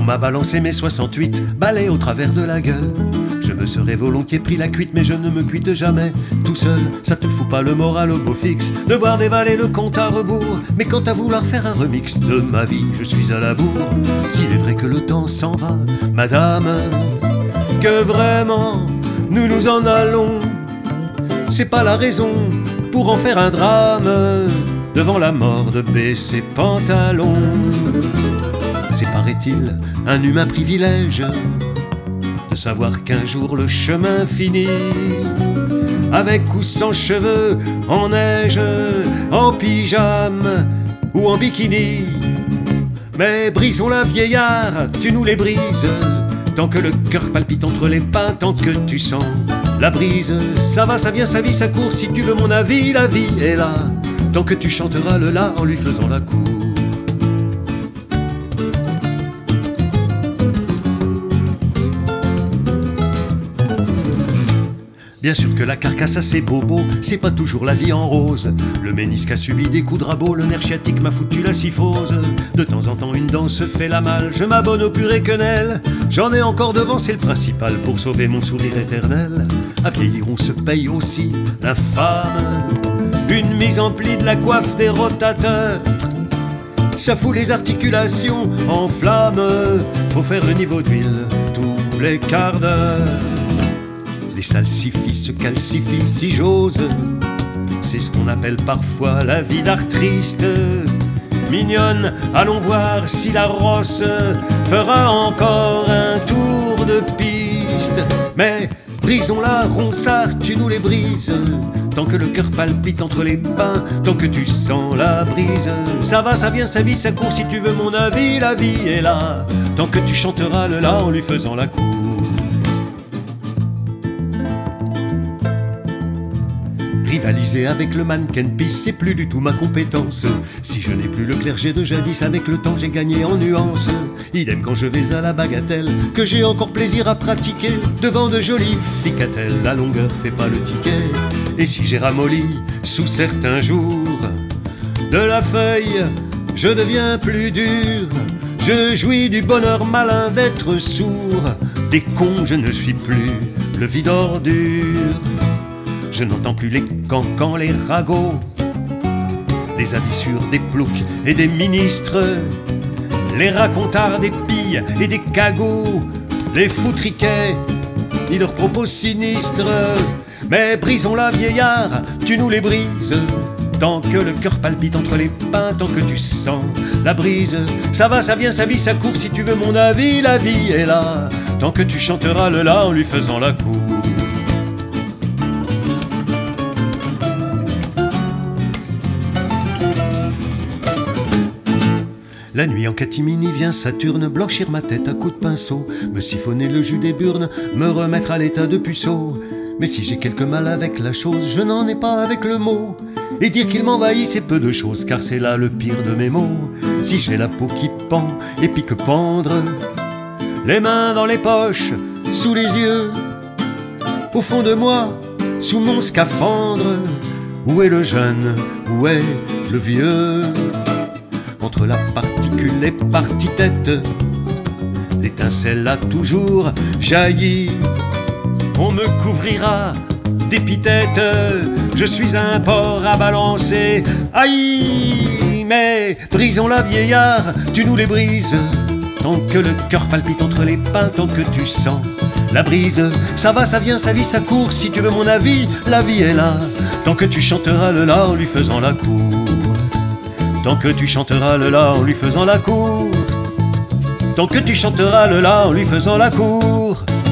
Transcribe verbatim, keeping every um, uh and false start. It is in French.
m'a balancé mes soixante-huit balais au travers de la gueule. Je me serais volontiers pris la cuite, mais je ne me cuite jamais tout seul. Ça te fout pas le moral au beau fixe de voir dévaler le compte à rebours. Mais quant à vouloir faire un remix de ma vie, je suis à la bourre. S'il est vrai que le temps s'en va, madame, que vraiment nous nous en allons, c'est pas la raison pour en faire un drame devant la mort de baisser pantalon. C'est, paraît-il, un humain privilège de savoir qu'un jour le chemin finit, avec ou sans cheveux, en neige, en pyjame ou en bikini. Mais brisons-la, vieillard, tu nous les brises, tant que le cœur palpite entre les pins, tant que tu sens la brise. Ça va, ça vient, ça vit, ça court, si tu veux mon avis, la vie est là, tant que tu chanteras le la en lui faisant la cour. Bien sûr que la carcasse a ses bobos, c'est pas toujours la vie en rose. Le ménisque a subi des coups de rabot, le nerf sciatique m'a foutu la syphose. De temps en temps une dent se fait la malle, je m'abonne au purée quenelle. J'en ai encore devant, c'est le principal pour sauver mon sourire éternel. À vieillir on se paye aussi l'infâme, une mise en pli de la coiffe des rotateurs. Ça fout les articulations en flammes, faut faire le niveau d'huile tous les quarts d'heure. Les salsifis se calcifient si j'ose, c'est ce qu'on appelle parfois la vie d'artiste. Mignonne, allons voir si la rosse fera encore un tour de piste. Mais brisons-la, ronsard, tu nous les brises, tant que le cœur palpite entre les pins, tant que tu sens la brise. Ça va, ça vient, ça vit, ça court, si tu veux mon avis, la vie est là, tant que tu chanteras le la en lui faisant la cour. Rivaliser avec le mannequin pisse, c'est plus du tout ma compétence. Si je n'ai plus le clergé de jadis, avec le temps j'ai gagné en nuances. Idem quand je vais à la bagatelle, que j'ai encore plaisir à pratiquer devant de jolies ficatelles. La longueur fait pas le ticket. Et si j'ai ramolli sous certains jours de la feuille, je deviens plus dur. Je jouis du bonheur malin d'être sourd. Des cons je ne suis plus le vide ordure. Je n'entends plus les cancans, les ragots, les avis sur des ploucs et des ministres, les racontards des pilles et des cagots, les foutriquets ni leurs propos sinistres. Mais brisons-la, vieillard, tu nous les brises, tant que le cœur palpite entre les pins, tant que tu sens la brise. Ça va, ça vient, ça vit, ça court, si tu veux mon avis, la vie est là, tant que tu chanteras le la en lui faisant la cour. La nuit en catimini vient Saturne blanchir ma tête à coups de pinceau, me siphonner le jus des burnes, me remettre à l'état de puceau. Mais si j'ai quelque mal avec la chose, je n'en ai pas avec le mot. Et dire qu'il m'envahit, c'est peu de choses, car c'est là le pire de mes mots. Si j'ai la peau qui pend et pique pendre, les mains dans les poches, sous les yeux, au fond de moi, sous mon scaphandre, où est le jeune, où est le vieux? Entre la particule et partie-tête, l'étincelle a toujours jailli. On me couvrira d'épithètes, je suis un porc à balancer. Aïe, mais brisons-la, vieillard, tu nous les brises, tant que le cœur palpite entre les pins, tant que tu sens la brise. Ça va, ça vient, ça vit, ça court, si tu veux mon avis, la vie est là, tant que tu chanteras le la en lui faisant la cour. Tant que tu chanteras le la en lui faisant la cour, tant que tu chanteras le la en lui faisant la cour.